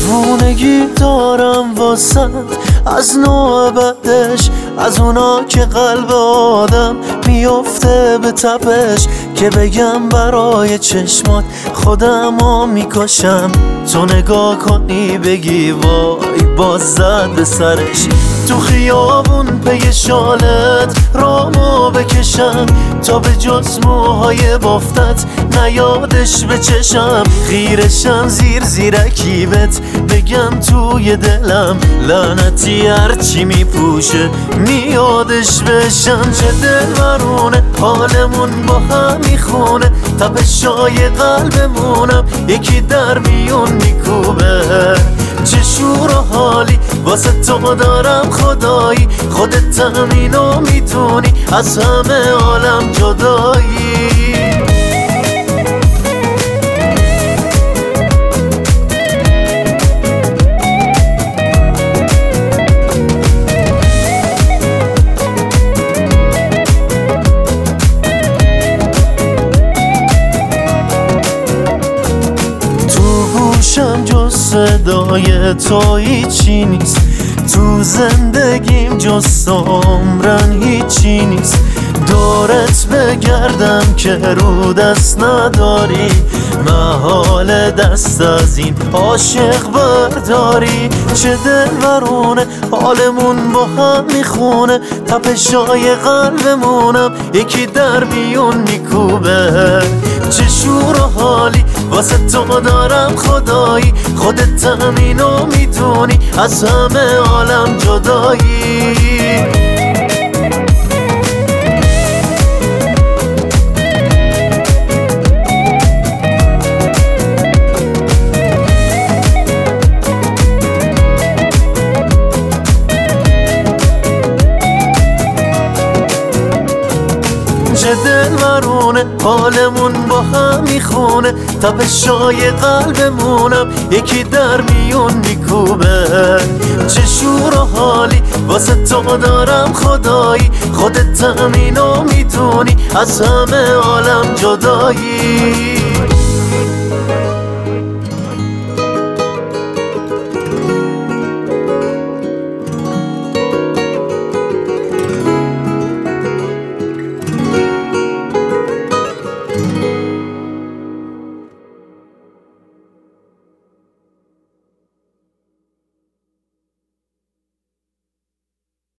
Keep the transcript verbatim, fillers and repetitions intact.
دیوونگی دارم واسد از نوع بعدش، از اونا که قلب آدم میفته به تپش، که بگم برای چشمات خودمو میکشم. تو نگاه کنی بگی وای باز زد به سرش، تو خیابون پی شالت رامو بکشم تا به جز موهای بافتت نیادش به چشم. خیرشم زیر زیرکیبت بگم توی دلم لعنتی هرچی میپوشه میادش بشم. چه دلبرونه حالمون با هم میخونه، تپشای قلبمونم یکی در میون میکوبه. چه شور و حالی واسه تو دارم خدایی، خودت هم اینو میدونی از همه عالم جدایی. گوشم جز صدای تو هیچی نیست، تو زندگیم جز عمرن هیچی نیست. دورت بگردم که رو دست نداری، محال دست از این عاشق برداری. چه دلبرونه حالمون با هم میخونه، تپشای قلبمونم یکی در میون میکوبه. چه شور و حالی واسه تو دارم خدایی، خودت هم اینو میدونی از همه عالم جدایی. چه دلبرونه حالمون با هم میخونه، تپشای قلبمونم یکی در میون میکوبه. چه شور و حالی واسه تو دارم خدایی، خودت هم اینو میدونی از همه عالم جدایی.